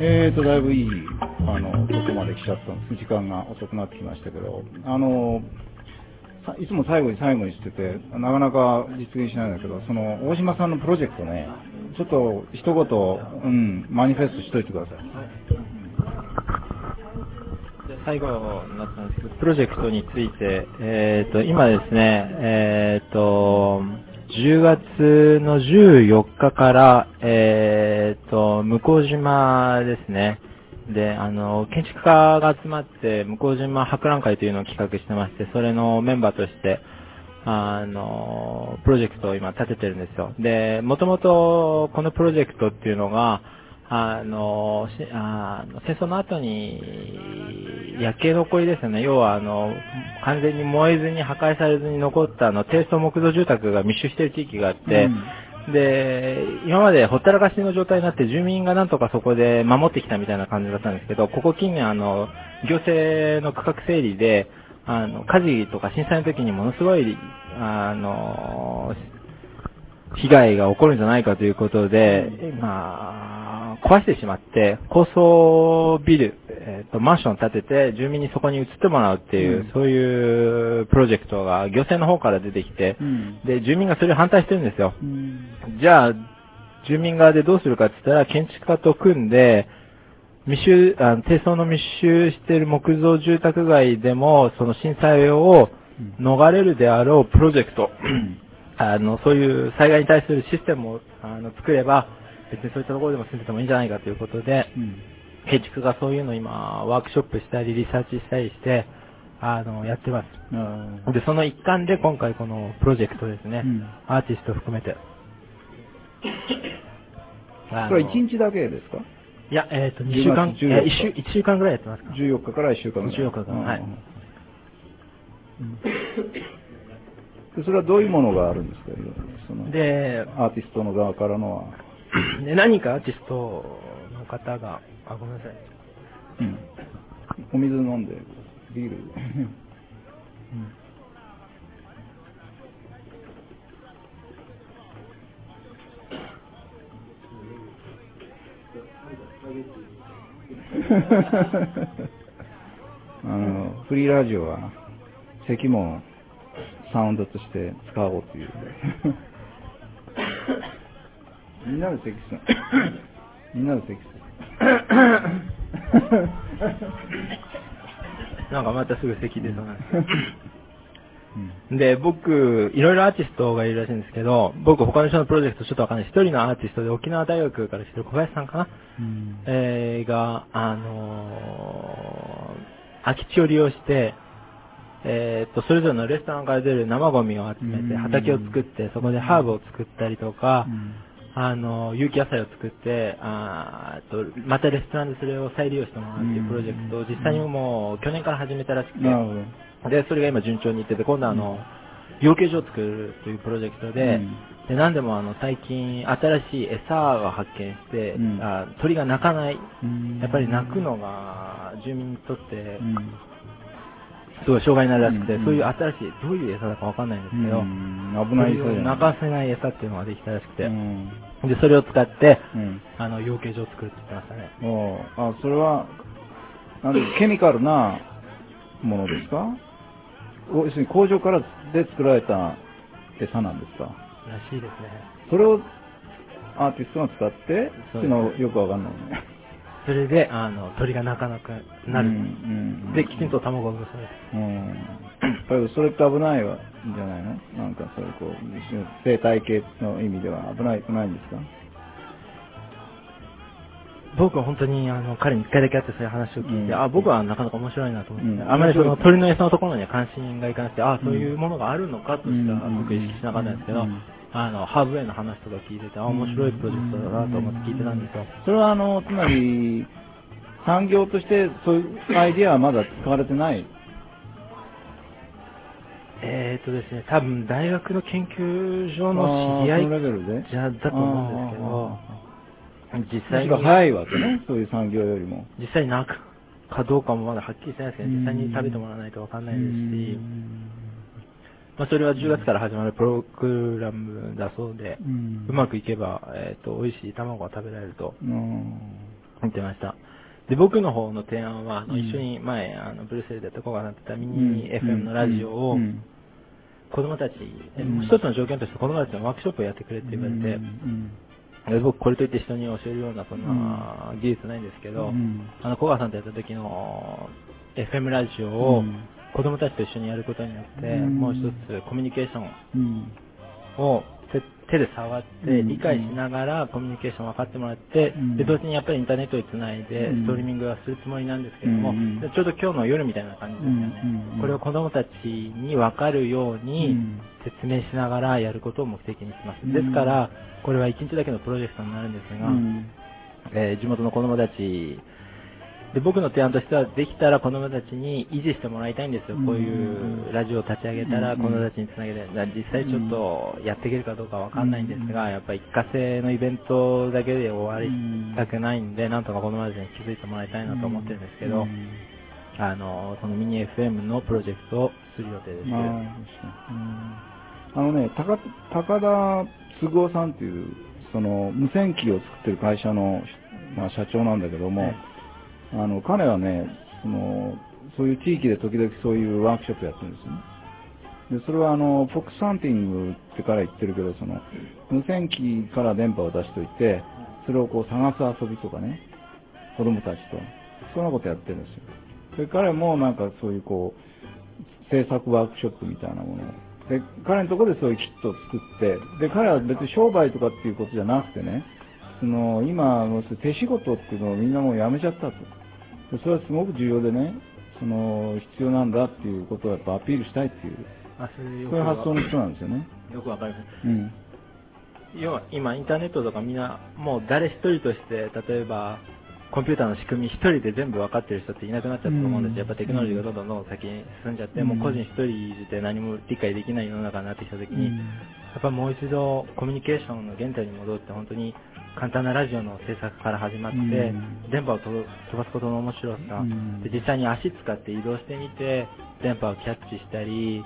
だいぶいい、とこまで来ちゃったんです。時間が遅くなってきましたけど、いつも最後にしてて、なかなか実現しないんだけど、その、大島さんのプロジェクトね、ちょっと一言、マニフェストしといてください。 最後になったんですけど、プロジェクトについて、今ですね、10月の14日から、向島ですね。で、建築家が集まって、向島博覧会というのを企画してまして、それのメンバーとして、プロジェクトを今立ててるんですよ。で、もともとこのプロジェクトっていうのが、戦争の後に焼け残りですよね。要は完全に燃えずに破壊されずに残った低層木造住宅が密集している地域があって、で、今までほったらかしの状態になって住民がなんとかそこで守ってきたみたいな感じだったんですけど、ここ近年行政の区画整理で、火事とか震災の時にものすごい、被害が起こるんじゃないかということで、壊してしまって、高層ビル、マンションを建てて、住民にそこに移ってもらうっていう、そういうプロジェクトが行政の方から出てきて、で、住民がそれを反対してるんですよ。じゃあ、住民側でどうするかって言ったら、建築家と組んで、低層の密集している木造住宅街でも、その震災を逃れるであろうプロジェクト、そういう災害に対するシステムを作れば、別にそういったところでも住んでてもいいんじゃないかということで、建築がそういうのを今、ワークショップしたり、リサーチしたりして、やってます。で、その一環で今回このプロジェクトですね、アーティストを含めて。 これ1日だけですか？ いや、2週間、1週間ぐらいやってますか。 14日から1週間ぐらい。 14日間、はい。 それはどういうものがあるんですか？ で、 アーティストの側からのは。 で、何かアーティストの方が、ごめんなさい。 お水飲んで、ビール。フリーラジオは咳もサウンドとして使おうというみんなで咳するみんなで咳するなんかまたすぐ咳出そうなんですで、僕、いろいろアーティストがいるらしいんですけど、僕他の人のプロジェクトちょっとわかんない。一人のアーティストで沖縄大学から来てる小林さんかな、が、空き地を利用して、それぞれのレストランから出る生ゴミを集めて畑を作って、そこでハーブを作ったりとか、有機野菜を作って、またレストランでそれを再利用してもらうっていうプロジェクトを実際にもう去年から始めたらしくて、で、それが今順調にいってて、今度は養鶏場を作るというプロジェクトで、で、何でも最近新しい餌を発見して、鳥が鳴かない。やっぱり鳴くのが住民にとって、すごい障害になるらしくて、そういう新しい、どういう餌だかわかんないんですけど、 危ない餌鳴かせない餌っていうのができたらしくて、で、それを使って、養鶏場を作るって言ってましたね。 それは、ケミカルなものですか？要するに工場からで作られた餌なんですか？ らしいですね。 それをアーティストが使って、そういうのよくわかんないね。 それで、鳥が鳴かなくなる。で、きちんと卵を産むそうです。それって危ないんじゃないの？なんかそういう生態系の意味では危ないんですか？ 僕は本当に彼に一回だけ会ってそういう話を聞いて、僕はなかなか面白いなと思って、あまりその鳥の餌のところには関心がいかなくて、そういうものがあるのかとしか僕意識しなかったんですけど、ハーブウェイの話とか聞いてて、面白いプロジェクトだなと思って聞いてたんですよ。 それはつまり、産業としてそういうアイディアはまだ使われてない？ ですね、多分大学の研究所の知り合いだと思うんですけど、実際に早いわけね、そういう産業よりも。 実際に鳴くかどうかもまだはっきりしてないですけど、実際に食べてもらわないとわかんないですし、それは10月から始まるプログラムだそうで、うまくいけば、美味しい卵が食べられると。 言ってました。で、僕の方の提案は、 うん一緒に前、ブルーセルでやった小川さんって言ったミニ FM のラジオを、子供たち、一つの条件として子供たちのワークショップをやってくれって言われて、で僕これといって人に教えるようなそんな技術ないんですけど、小川さんとやった時の FM ラジオを子供たちと一緒にやることによって、もう一つコミュニケーションを手で触って理解しながらコミュニケーションを分かってもらって、で同時にやっぱりインターネットにつないでストリーミングはするつもりなんですけども、ちょうど今日の夜みたいな感じですよね。これを子供たちに分かるように説明しながらやることを目的にします。ですから、これは1日だけのプロジェクトになるんですが、地元の子供たちで、僕の提案としては、できたら子供たちに維持してもらいたいんですよ。こういうラジオを立ち上げたら子供たちにつなげて、実際ちょっとやっていけるかどうかわかんないんですが、やっぱり一過性のイベントだけで終わりたくないんで、なんとか子供たちに気づいてもらいたいなと思ってるんですけど、そのミニ FM のプロジェクトをする予定です。 高田嗣夫さんっていう、その無線機を作ってる会社の、社長なんだけども、彼はね、そういう地域で時々そういうワークショップやってるんですよね。で、それはフォックスハンティングってから言ってるけど、無線機から電波を出しといて、それをこう探す遊びとかね、子供たちと、そんなことやってるんですよ。で、彼もなんかそういうこう、制作ワークショップみたいなものを。で、彼のところでそういうキットを作って、で、彼は別に商売とかっていうことじゃなくてね、今、手仕事っていうのをみんなもうやめちゃったと。それはすごく重要でね、必要なんだっていうことをやっぱアピールしたいっていう、そういう発想の人なんですよね。 よくわかります。要は今インターネットとかみんなもう誰一人として例えばコンピューターの仕組み一人で全部分かってる人っていなくなっちゃったと思うんですよ。やっぱテクノロジーがどんどん先に進んじゃって、もう個人一人で何も理解できない世の中になってきた時に、やっぱもう一度コミュニケーションの原点に戻って本当に簡単なラジオの制作から始まって、電波を飛ばすことの面白さ、で実際に足使って移動してみて電波をキャッチしたり、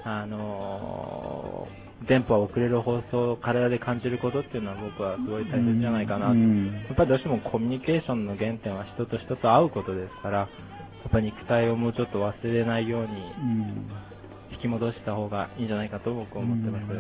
電波を送れる放送を体で感じることっていうのは僕はすごい大切じゃないかな。やっぱりどうしてもコミュニケーションの原点は人と人と会うことですから、やっぱり肉体をもうちょっと忘れないように引き戻した方がいいんじゃないかと僕は思ってます。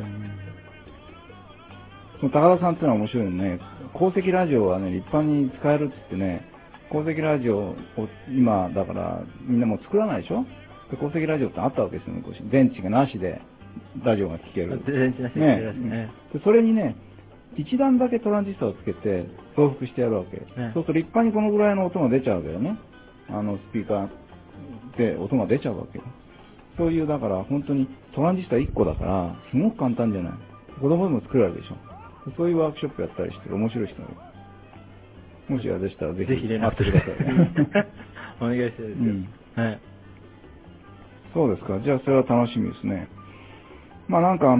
高田さんっていうのは面白いよね。鉱石ラジオはね、立派に使えるって言ってね、鉱石ラジオを今、だからみんなもう作らないでしょ。で鉱石ラジオってあったわけですよね、電池がなしでラジオが聴ける。 電池なしで聴けるね。 でそれにね、一段だけトランジスタをつけて増幅してやるわけ。そうすると立派にこのぐらいの音が出ちゃうわけよね。スピーカーで音が出ちゃうわけよ。そういう、だから本当にトランジスタ1個だから、すごく簡単じゃない。子供でも作れるわけでしょ。そういうワークショップやったりしてる面白い人がいる。もしあれでしたらぜひ連絡してください。お願いしたいですよ。はい。 そうですか。じゃあそれは楽しみですね。なんか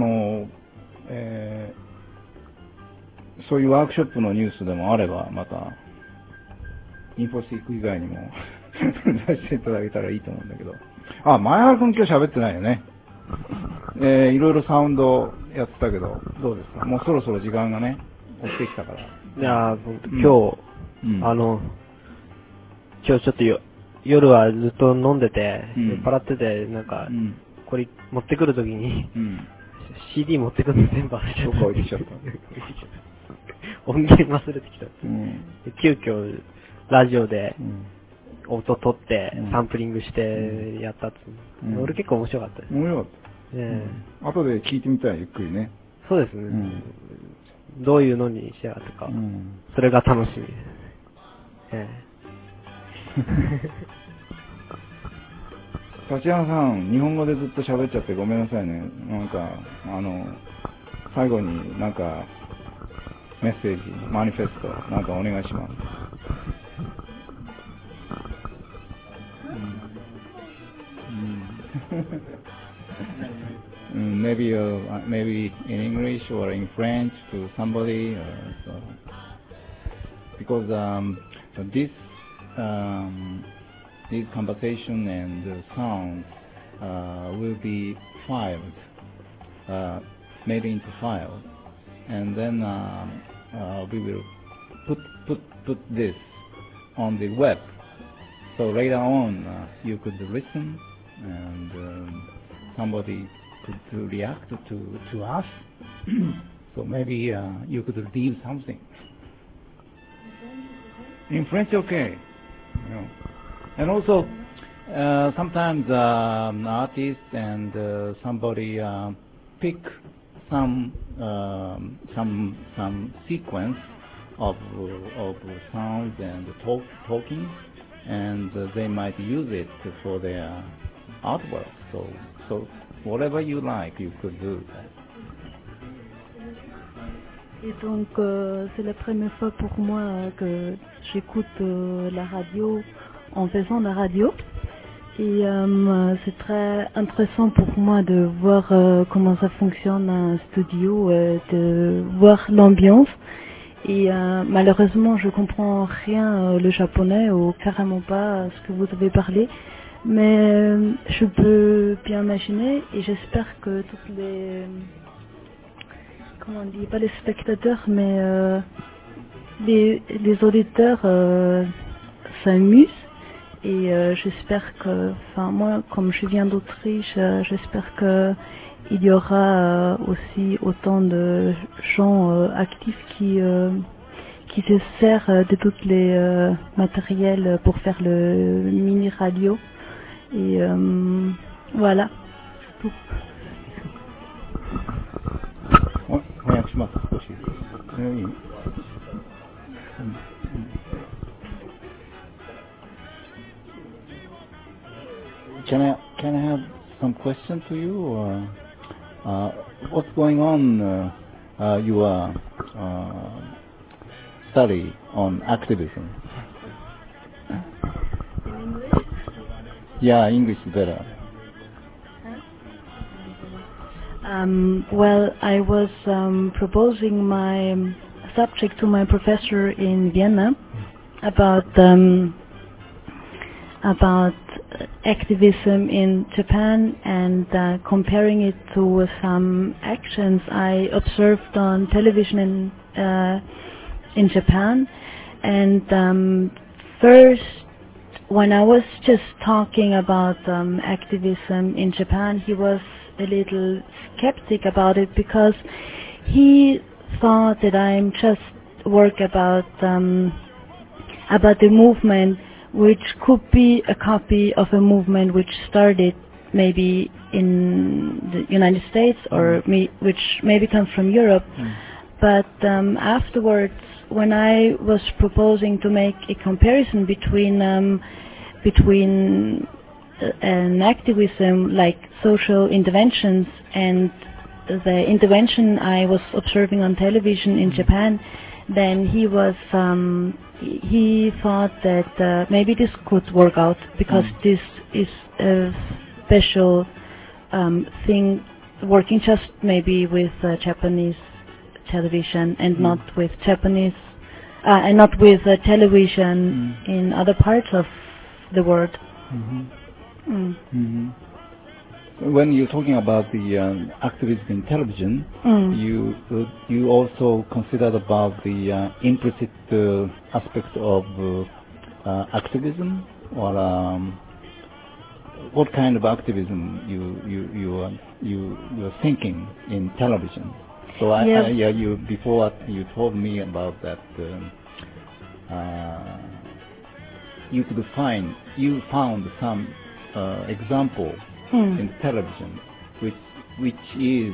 そういうワークショップのニュースでもあれば、また、インフォスティック以外にも出していただけたらいいと思うんだけど。前原くん今日喋ってないよね。いろいろサウンドやってたけど、どうですか？もうそろそろ時間がね、押してきたから。 いや今日、今日ちょっと夜はずっと飲んでて、酔っ払ってて、なんか、これ持ってくるときに、CD 持ってくるの全部忘れちゃった。 どこ置いてきちゃった音源忘れてきた。急遽、ラジオで、音取って、サンプリングしてやったって。俺結構面白かったです。 面白かった。後で聞いてみたい、ゆっくりね。 そうですね。どういうのに仕上がったか。それが楽しみです。 立山さん、日本語でずっと喋っちゃってごめんなさいね。なんか、最後になんか、メッセージ、マニフェスト、なんかお願いします。maybe in English or in French to somebody, so. Because this conversation and the sound will be filed, made into files, and then we will put this on the web. So later on, you could listen, and somebody could react to us. So maybe you could leave something. In French, okay. You know. And also, sometimes an artist and somebody pick some sequence of sounds and talking, and they might use it for their artwork. So whatever you like, you could do that. Et donc, c'est la première fois pour moi que j'écoute la radio en faisant la radio. Et c'est très intéressant pour moi de voir comment ça fonctionne un studio, de voir l'ambiance. Et malheureusement, je comprends rien le japonais ou carrément pas ce que vous avez parlé. Mais je peux bien imaginer et j'espère que toutes les... Comment on dit, pas les spectateurs, mais les auditeurs s'amusent. Et j'espère que, enfin moi, comme je viens d'Autriche, j'espère que il y aura aussi autant de gens actifs qui se servent de tous les matériels pour faire le mini radio. Et voilà, c'est tout. Can I have some question to you? Or, what's going on your study on activism? In English? Yeah, English is better. Well, I was proposing my subject to my professor in Vienna about activism in Japan and comparing it to some actions I observed on television in Japan. And first, when I was just talking about activism in Japan, he was a little skeptic about it because he thought that I'm just work about the movement which could be a copy of a movement which started maybe in the United States or which maybe comes from Europe. But afterwards, when I was proposing to make a comparison between an activism like social interventions and the intervention I was observing on television in Japan, then he thought that maybe this could work out because this is a special thing working just maybe with Japanese television and not with Japanese and not with television in other parts of the world. When you're talking about the activism in television, you also considered about the implicit aspects of activism, or what kind of activism you are thinking in television? So before you told me about that. You found some example in television, which is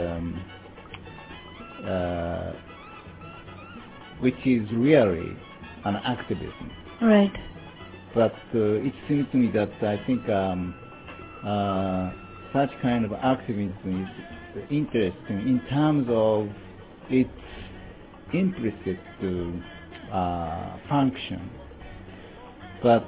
really an activism. Right. But it seems to me that I think such kind of activism is interesting in terms of its implicit function. But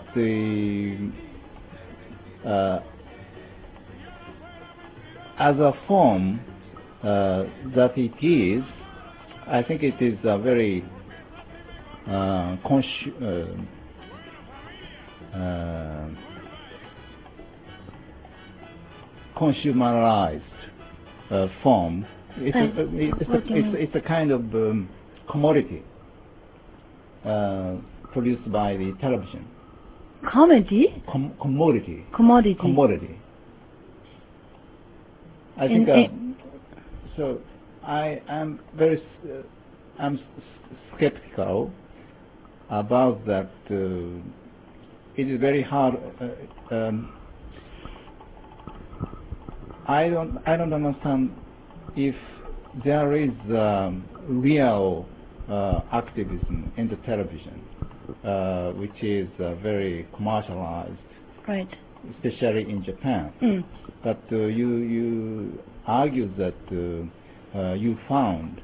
as a form that it is, I think it is a very consumerized form. It's a kind of commodity. produced by the television. Comedy? Commodity. Commodity. Commodity. I think so. I am very I'm skeptical about that. It is very hard. I don't understand if there is real activism in the television, which is very commercialized, right? Especially in Japan. But you argue that you found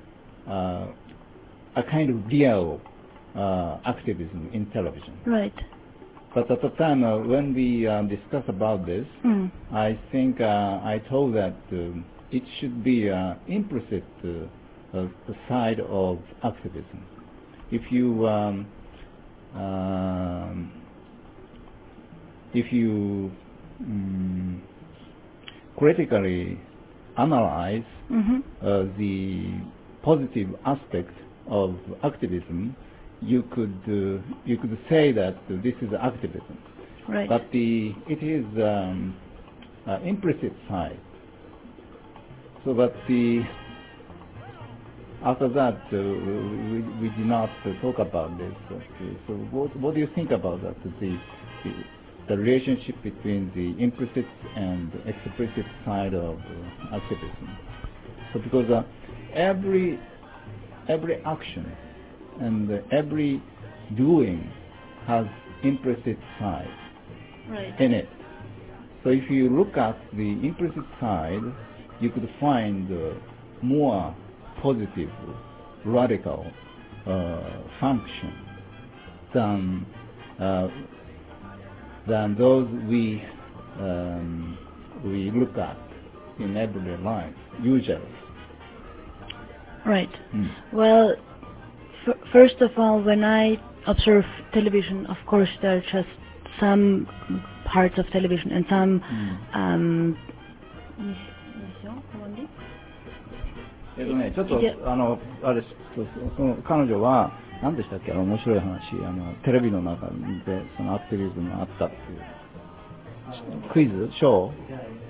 a kind of real activism in television, right? But at the time when we discussed about this, I think I told that it should be implicit side of activism. If you critically analyze the positive aspect of activism, you could say that this is activism, right? But it is implicit side. So that after that we did not talk about this. So what do you think about that? The relationship between the implicit and explicit side of activism. So because every action and every doing has implicit side in it. So if you look at the implicit side, you could find more positive, radical function than those we look at in everyday life usually. Right. Well, first of all, when I observe television, of course there are just some parts of television and some ちょっとあれその彼女は何でしたっけ、面白い話、テレビの中でそのアクティビズムがあったっていうクイズショー、あ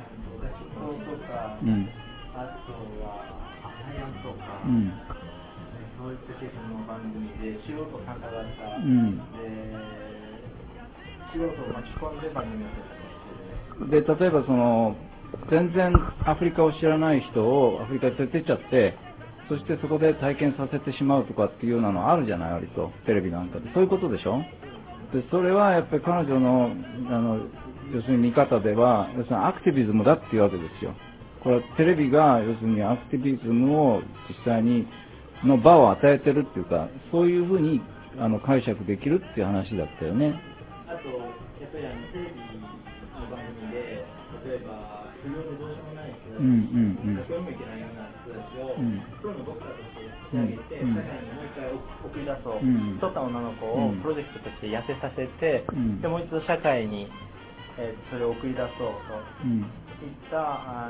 とはアハヤンとか、そういった系の番組で素人参加型で、素人を巻き込んで番組をやってたりして、で例えばその全然アフリカを知らない人をアフリカに連れてっちゃって、そしてそこで体験させてしまうとかっていうようなのあるじゃない、割とテレビなんかで。そういうことでしょ。でそれはやっぱり彼女の要するに見方では、要するにアクティビズムだっていうわけですよ。これはテレビが要するにアクティビズムを実際にの場を与えてるっていうか、そういうふうに解釈できるっていう話だったよね。あとやっぱりテレビの番組で例えば不良でどうしようもない人たち、どうもいけないような人たちをプロのドクターとして引き上げて、社会にもう一回送り出そう、太った女の子をプロジェクトとして痩せさせて、でもう一度社会に、それを送り出そうといった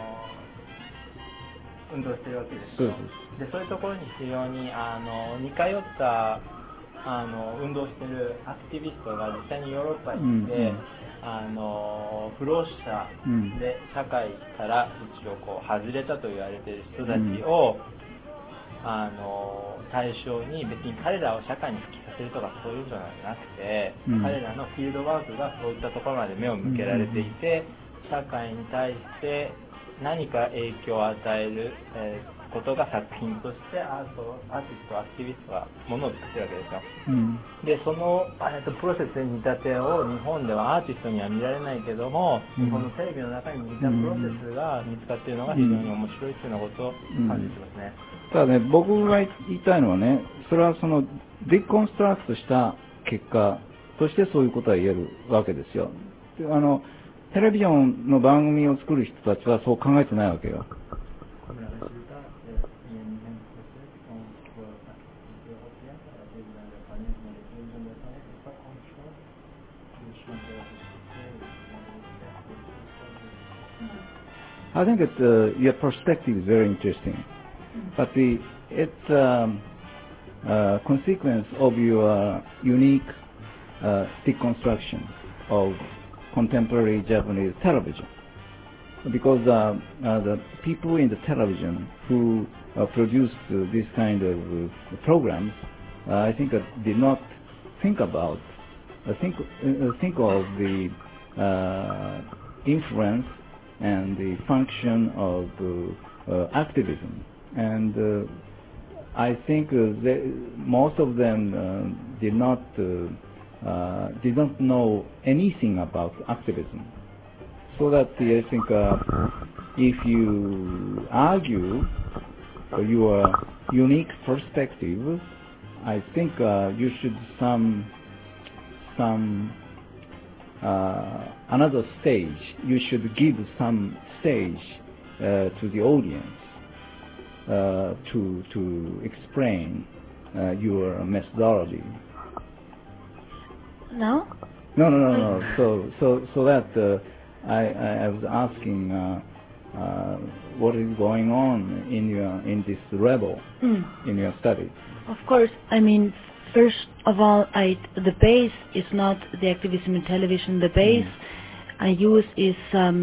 運動してるわけですよ。でそういうところに非常に似通った運動してるアクティビストが実際にヨーロッパにいて、不老者で社会から一応こう外れたと言われている人たちを、対象に別に彼らを社会に復帰させるとかそういうのではなくて、彼らのフィールドワークがそういったところまで目を向けられていて、社会に対して何か影響を与える、ことが作品としてアーティスト、アクティビストがものを作ってるわけですよ。でその、プロセスに見立てを日本ではアーティストには見られないけども、日本のテレビの中に似たプロセスが見つかっているのが非常に面白いというようなことを感じてますね。ただね、僕が言いたいのはね、それはそのディコンストラクトした結果としてそういうことは言えるわけですよ。テレビジョンの番組を作る人たちはそう考えてないわけよ。I think your perspective is very interesting, but consequence of your unique deconstruction of contemporary Japanese television. Because the people in the television who produced this kind of programs, I think did not think about think of the influence and the function of activism, and I think most of them did not know anything about activism. So that I think if you argue your unique perspective, I think you should another stage. You should give some stage to the audience to explain your methodology. No? No. So that I was asking what is going on in this level in your study. Of course, I mean, first of all, the base is not the activism in television. The base I use is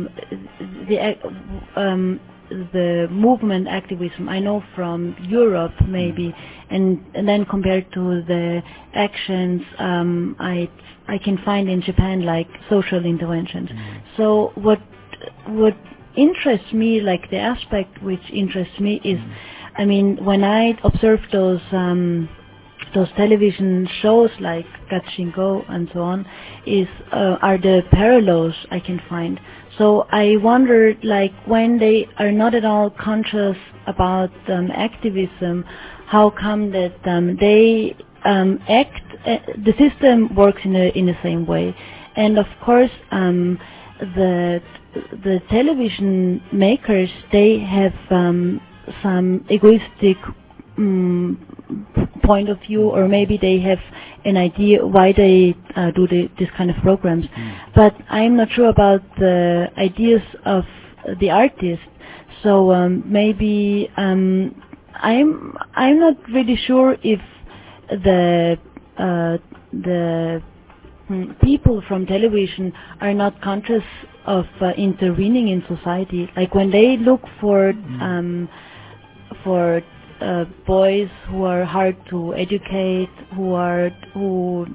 the movement activism I know from Europe maybe, and then compared to the actions I can find in Japan, like social interventions. So what interests me, like the aspect which interests me is, I mean, when I observe those television shows like Gatshingo and so on, are the parallels I can find. So I wonder, like, when they are not at all conscious about activism, how come that they act? The system works in the same way, and of course, the television makers, they have some egoistic point of view, or maybe they have an idea why they do this kind of programs. But I'm not sure about the ideas of the artist. So maybe I'm not really sure if the people from television are not conscious of intervening in society. Like when they look for boys who are hard to educate, who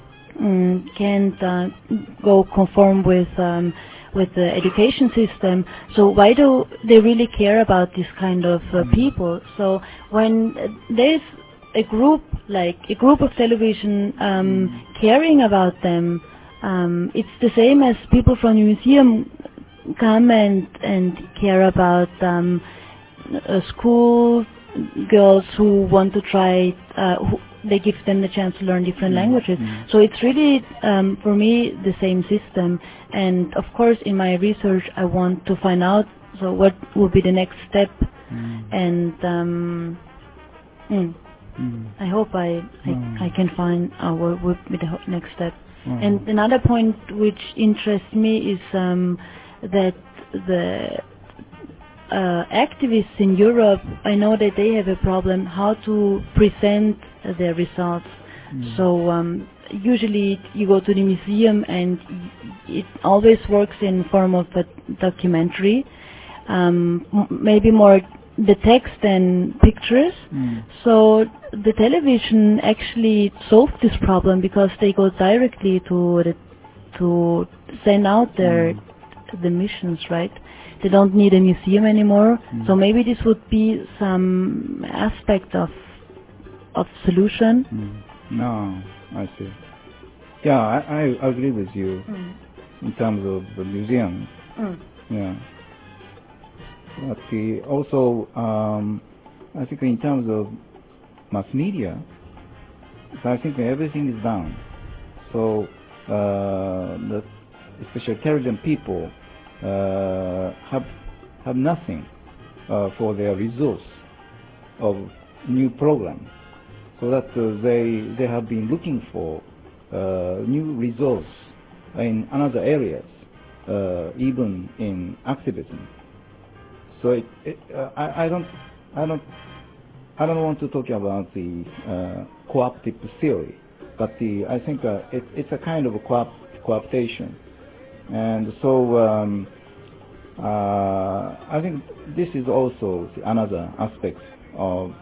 can't go conform with the education system. So why do they really care about this kind of people? So when there's a group of television caring about them, it's the same as people from the museum come and care about school girls who want to try, they give them the chance to learn different languages. So it's really, for me, the same system. And of course, in my research, I want to find out, so what will be the next step. And I hope I can find what would be the next step. And another point which interests me is that the activists in Europe, I know that they have a problem how to present their results. So usually you go to the museum and it always works in form of a documentary, maybe more the text than pictures. So the television actually solved this problem because they go directly to send out the missions, right? They don't need a museum anymore. So maybe this would be some aspect of solution. No, I see. Yeah, I agree with you in terms of the museum. Yeah. But also, I think in terms of mass media, I think everything is done. So, especially intelligent people have nothing for their resource of new program. So that they have been looking for new resource in other areas, even in activism. So I I don't want to talk about the cooperative theory, but I think it's a kind of a cooptation. And so I think this is also another aspect of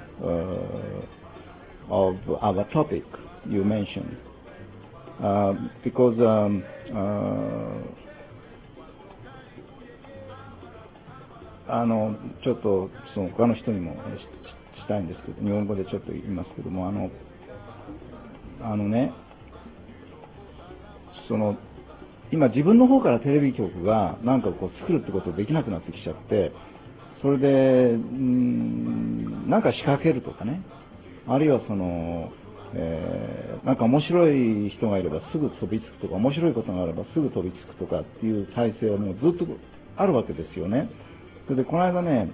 our topic you mentioned, becauseちょっとその他の人にもしたいんですけど、日本語でちょっと言いますけども、ね、その今自分の方からテレビ局がなんかこう作るってことできなくなってきちゃって、それでなんか仕掛けるとかね、あるいはその、なんか面白い人がいればすぐ飛びつくとか、面白いことがあればすぐ飛びつくとかっていう体制はもうずっとあるわけですよね。それでこの間ね、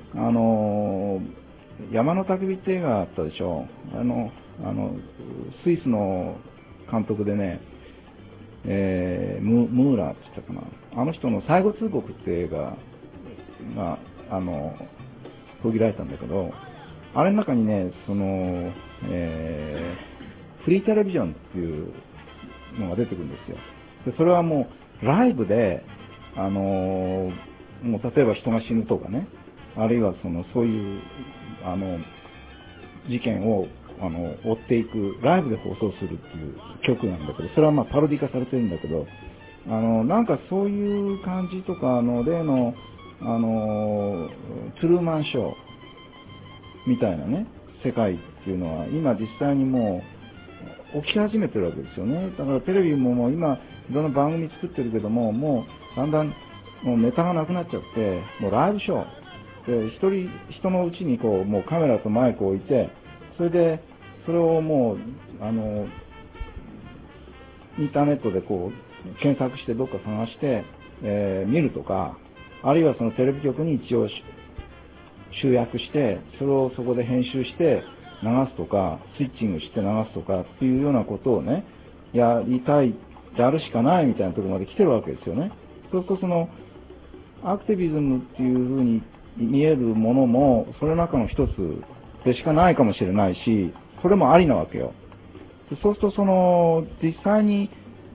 山の焚き火って映画あったでしょ。スイスの監督でね、ムーラーって言ったかな、あの人の最後通告って映画が途切られたんだけど、あれの中にね、その、フリーテレビジョンっていうのが出てくるんですよ。でそれはもうライブでもう例えば人が死ぬとかね、あるいはそういう事件を追っていくライブで放送するっていう曲なんだけど、それはまあパロディ化されてるんだけど、なんかそういう感じとか例のトゥルーマンショーみたいなね世界っていうのは今実際にもう起き始めてるわけですよね。だからテレビももう今いろんな番組作ってるけども、もうだんだんもうネタがなくなっちゃって、もうライブショーで人のうちにこうもうカメラとマイクを置いて、それでそれをもうインターネットでこう検索してどっか探して、見るとか、あるいはそのテレビ局に一応集約して、それをそこで編集して流すとか、スイッチングして流すとかっていうようなことをね、やりたい、やるしかないみたいなところまで来てるわけですよね。そうするとそのアクティビズムっていうふうに見えるものもその中の一つでしかないかもしれないし、それもありなわけよ。そうするとその実際に、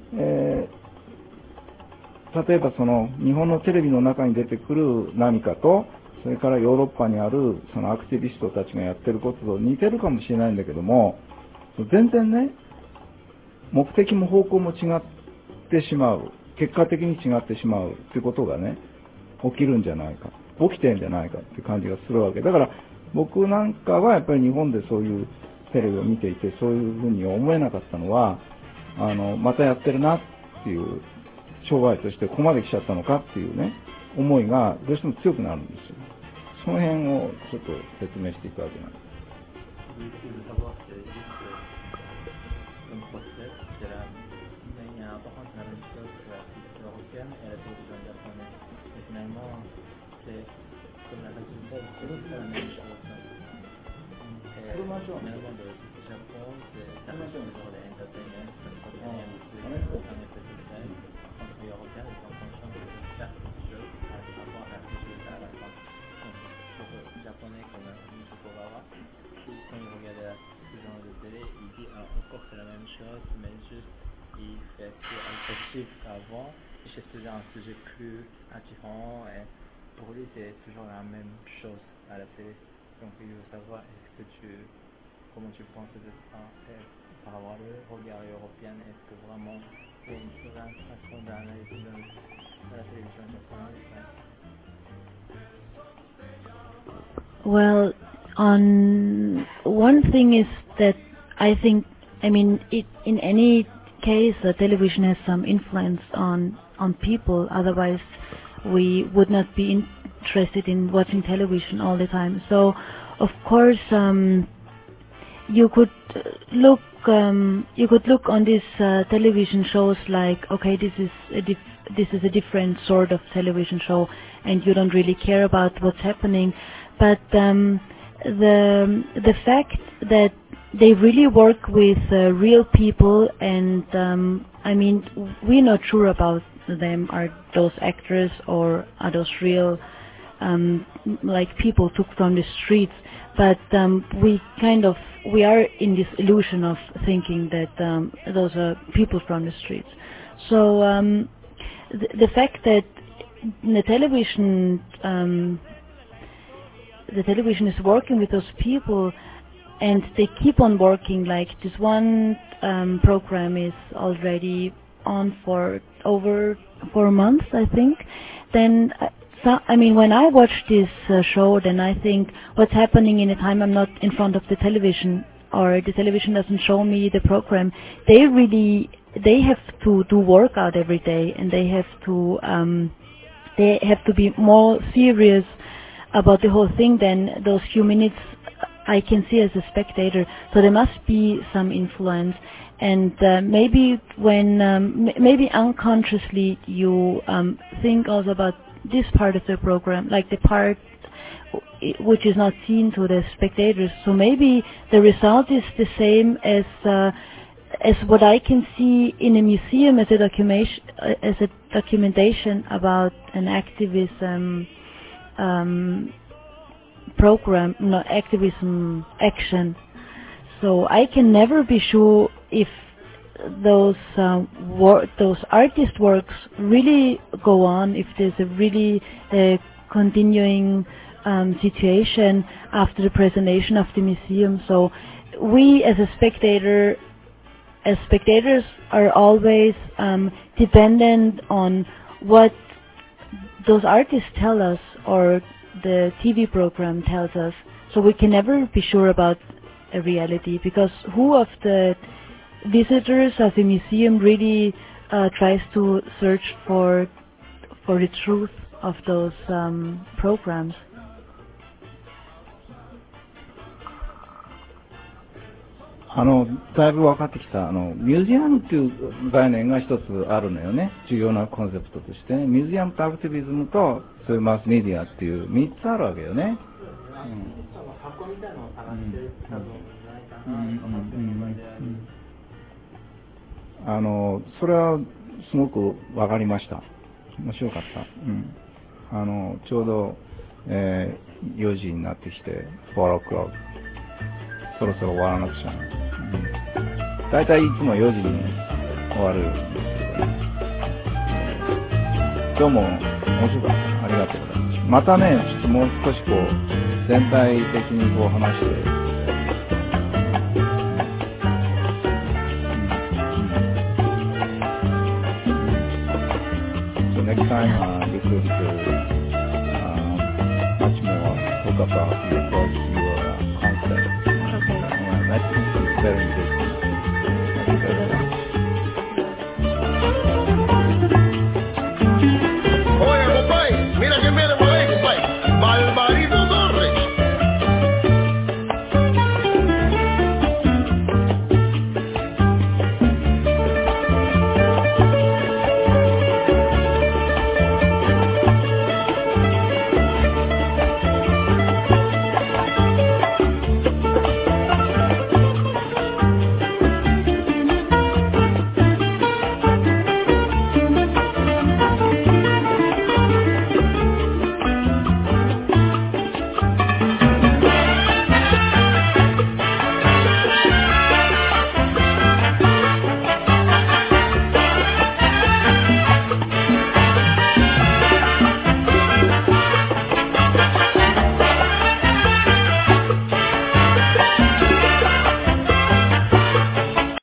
例えばその日本のテレビの中に出てくる何かと、それからヨーロッパにあるそのアクティビストたちがやってることと似てるかもしれないんだけども、全然ね、目的も方向も違ってしまう、結果的に違ってしまうっていうことがね、起きるんじゃないか、起きてんじゃないかっていう感じがするわけだから、僕なんかはやっぱり日本でそういうテレビを見ていて、そういうふうに思えなかったのは、またやってるなっていう商売としてここまで来ちゃったのかっていうね、思いがどうしても強くなるんですよ。その辺をちょっと説明していくわけなんです。 Avant, il cherchait un sujet plus attirant et pour lui c'est toujours la même chose à la télé. Donc il veut savoir comment tu penses de ça par rapport au regard européen, est-ce que vraiment il y a une vraie façon d'analyser la télévision japonaise? Well, on one thing is that I think, in any case, television has some influence on people. Otherwise, we would not be interested in watching television all the time. So, of course, you could look on these television shows like, okay, this is a different sort of television show, and you don't really care about what's happening. But the fact that they really work with real people, and we're not sure about them. Are those actors or are those real like people took from the streets? but we are in this illusion of thinking that those are people from the streets. So the fact that the television is working with those people, and they keep on working. Like this one program is already on for over 4 months, I think. Then, when I watch this show, then I think what's happening in the time I'm not in front of the television, or the television doesn't show me the program. They have to do workout every day, and they have to be more serious about the whole thing than those few minutes I can see as a spectator. So there must be some influence, and maybe unconsciously you think also about this part of the program, like the part which is not seen to the spectators. So maybe the result is the same as what I can see in a museum as a documentation about an activism program, no, activism action. So I can never be sure if those artist works really go on, if there's a really continuing situation after the presentation of the museum. So we as spectators are always dependent on what those artists tell us or the TV program tells us. So we can never be sure about a reality, because who of the visitors of the museum really tries to search for the truth of those programs? だいぶ分かってきた。ミュージアムっていう概念が一つあるのよね。重要なコンセプトとして。ミュージアムとアクティビズムと、そういうマスメディアっていう3つあるわけよね。 箱みたいなのを探してる多分それはすごく分かりました。面白かった。ちょうど、4時になってきて、4 o'clock。そろそろ終わらなくちゃ。だいたいいつも4時に終わるんですけど、今日も面白かった。ありがとうございます。またね、ちょっともう少し全体的に話して、So next time we could much more talk about